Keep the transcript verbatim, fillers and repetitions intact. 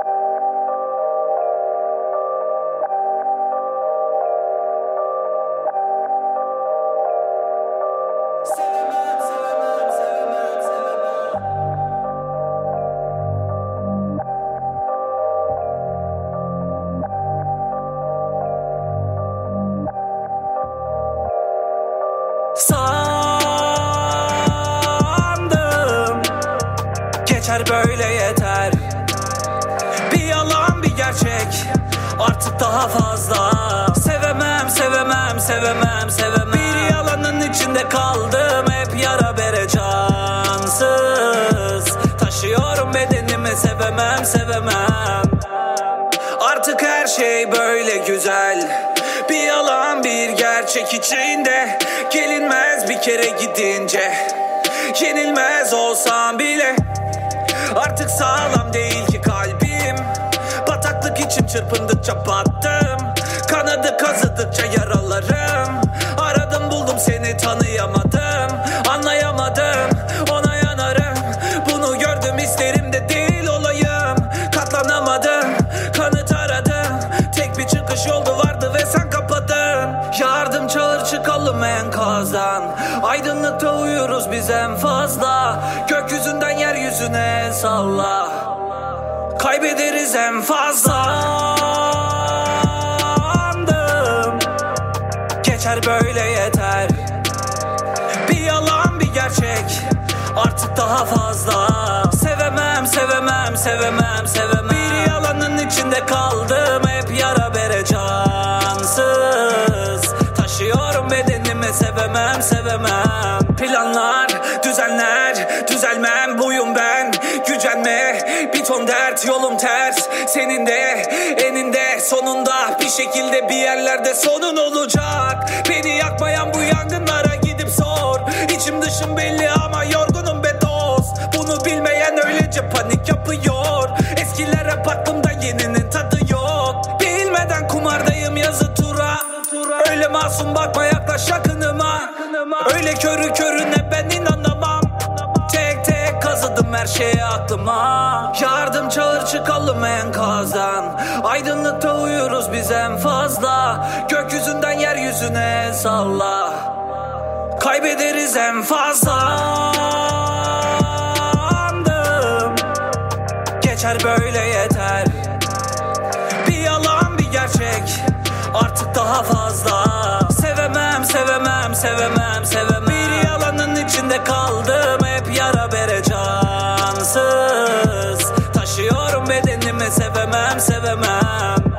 Sandım geçer böyle yeter. Bir yalan bir gerçek, artık daha fazla. Sevemem sevemem sevemem sevemem. Bir yalanın içinde kaldım, hep yara bere cansız. Taşıyorum bedenimi, sevemem sevemem. Artık her şey böyle güzel. Bir yalan bir gerçek içinde, gelinmez bir kere gidince. Yenilmez olsam bile artık sağlam değil ki kalbim. Bataklık içim çırpındıkça battım, kanadı kazıdıkça yaralarım. Aradım buldum seni, tanıyamadım, anlayamadım, ona yanarım. Bunu gördüm, isterim de değil olayım. Katlanamadım, kanıt aradım, tek bir çıkış yolu vardı ve sen kapadın. Yardım çağır, çıkalım enkazdan. Aydınlıkta uyuruz biz en fazla. Gökyüzünden yeryüzüne salla, kaybederiz en fazla. Sandım geçer böyle yeter. Bir yalan bir gerçek, artık daha fazla. Sevemem sevemem sevemem sevemem. Bir yalanın içinde kaldım, hep yara bere cansız. Taşıyorum bedenimi, sevemem sevemem. Planlar, düzenler, düzelmem buyum ben. Gücenme, bir ton dert, yolum ters. Senin de eninde sonunda bir şekilde bir yerlerde sonun olacak. Beni yakmayan bu yangınlara gidip sor. İçim dışım belli ama yorgunum be dost. Bunu bilmeyen öylece panik yapıyor. Eskiler hep aklımda, yeninin tadı yok. Bilmeden kumardayım yazı tura. Öyle masum bakma, yaklaş yakınıma. Öyle körü körüne ben inanamam. Tek tek kazıdım her şeye aklıma. Yardım çağır, çıkalım enkazdan. Aydınlıkta uyuruz biz en fazla. Gökyüzünden yeryüzüne salla, kaybederiz en fazla. Sandım geçer böyle yeter. Bir yalan bir gerçek, artık daha fazla. Sevemem sevemem sevemem sevemem. Bir yalanın içinde kaldım, hep yara bere cansız. Taşıyorum bedenimi, sevemem sevemem.